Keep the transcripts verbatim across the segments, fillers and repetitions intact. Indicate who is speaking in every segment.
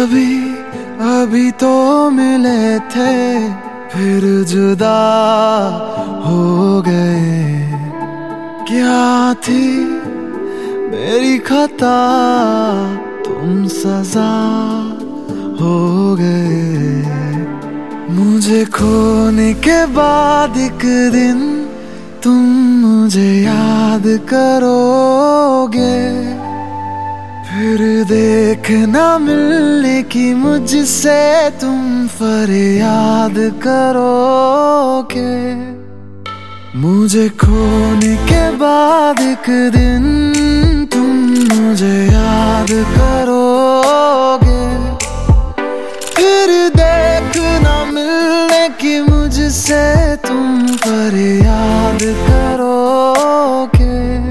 Speaker 1: अभी अभी तो मिले थे फिर जुदा हो गए। क्या थी मेरी खता तुम सजा हो गए। मुझे खोने के बाद एक दिन तुम मुझे याद करोगे, फिर देखना मिलने की मुझसे तुम फरियाद करोगे। मुझे खोने के बाद एक दिन तुम मुझे याद करोगे, फिर देखना मिलने की मुझसे तुम फरियाद करोगे।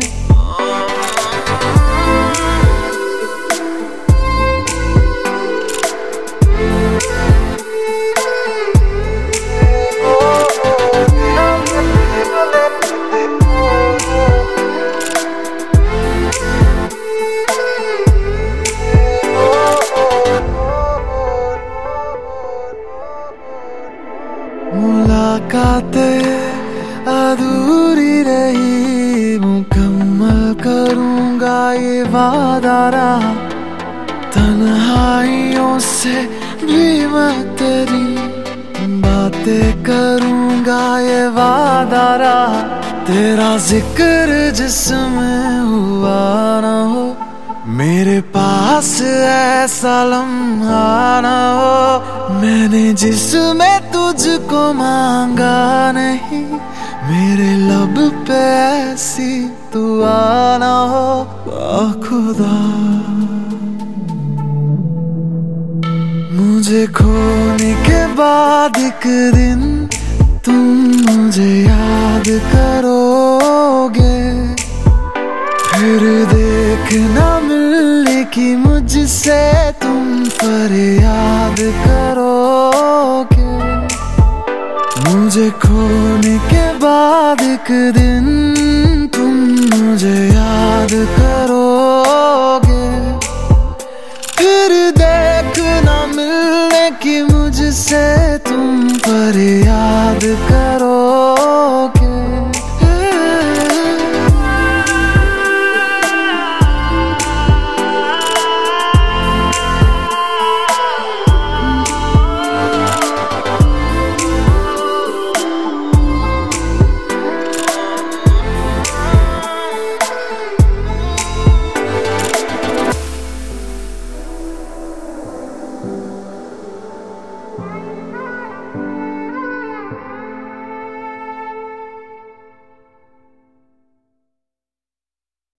Speaker 1: मुलाकातें अधूरी रही, मुकम्मल करूंगा ये वादा रहा। तन्हाइयों से भी मैं तेरी बातें करूंगा ये वादा रहा। तेरा जिक्र जिसमें हुआ ना हो, मेरे पास ऐसा लम्हा ना हो। मैंने जिसमें तुझको मांगा नहीं, मेरे लब पे ऐसी दुआ ना हो। आ खुदा मुझे खोने के बाद एक दिन तुम मुझे याद करोगे, फिर देखना मिलने की मुझसे तुम फरियाद करोगे। मुझे खोने के बाद एक दिन तुम मुझे याद करोगे, फिर देखना मिलने की मुझसे तुम फरियाद करो।